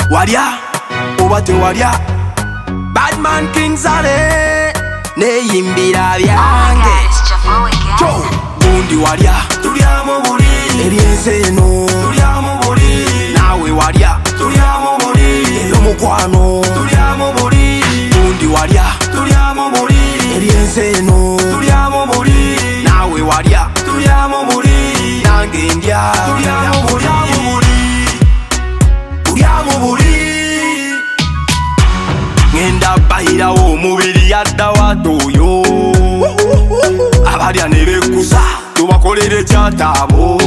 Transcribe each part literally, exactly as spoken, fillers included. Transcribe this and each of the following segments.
Warya, oba tewarya. Badman King Zale neyimbira byange. Cho, gundi warya. Tulya mu buli ebyensi eno. Tulya mu buli nawe warya. Tulya mu buli eby'omukwano. Tulya mu buli gundi warya. Tulya mu buli ebyensi eno. Tulya mu buli nawe warya. Tulya mu buli nange ndya. Tulya mu buli tulya mu buli ngenda bayirawo omubiri yadda watoyo abalya ne bekusa tubakolere kyataabo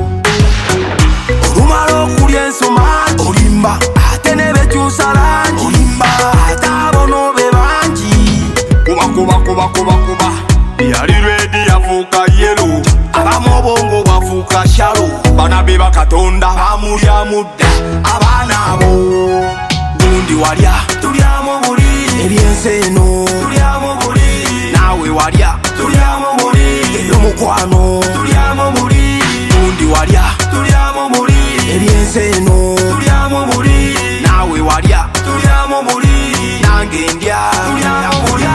olumala okulya ensoma olimba ate ne bekyusa langi olimba ate abono be bangi kuba kuba kuba kuba kuba yali redi yafuuka yelo abamu obwongo bwafuuka shalo bana be bakatonda bamulya mudda abaana abo gundi warya tulya mu buli ebyensi eno tulya mu buli nawe warya tulya mu buli eby'omukwano tulya mu buli gundi warya tulya mu buli ebyensi eno tulya mu buli nawe warya tulya mu buli nange ndya tulya mu buli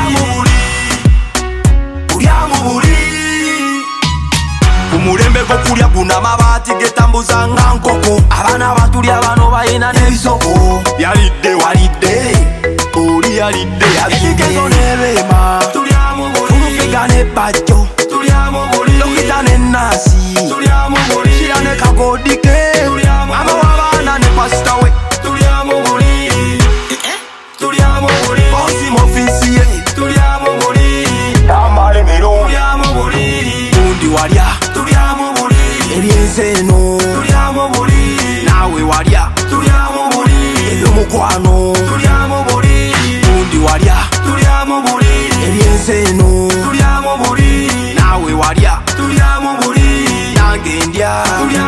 tulya mu buli kumulembe gokulya guna mabaati getambuza nga nkoko abaana batulya bano bayina n'ebisoko yalidde walidde oli yalidde ebigezo n'ebeema tulufiga n'ebbajjo dokita n'ennaasi kira ne kagodike mama w'abaana ne pasita we bosi mu ofiisi ye tambala emirundi gundi warya ebyensi eno nawe warya eby'omukwano gundi warya ebyensi eno nawe warya nange ndya tulya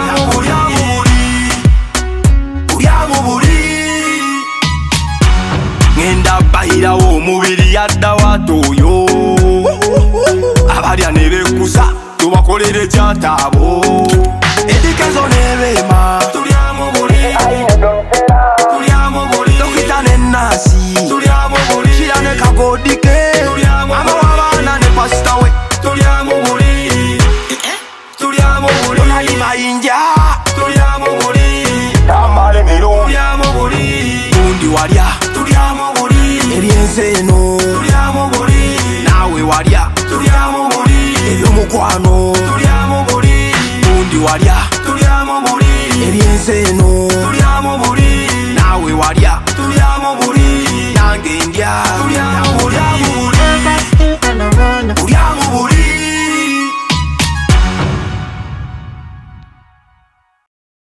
mu buli ngenda bayirawo omubiri yadda watoyo abalya ne bekusa tubakolere kyataabo edikezo n'ebeema dokita n'ennaasi kira ne kagodike mama w'abaana ne pasita we onali mayinja tambala emirundi gundi warya ebyensi eno nawe warya eby'omukwano gundi warya ebyensi eno nawe warya nange ndya.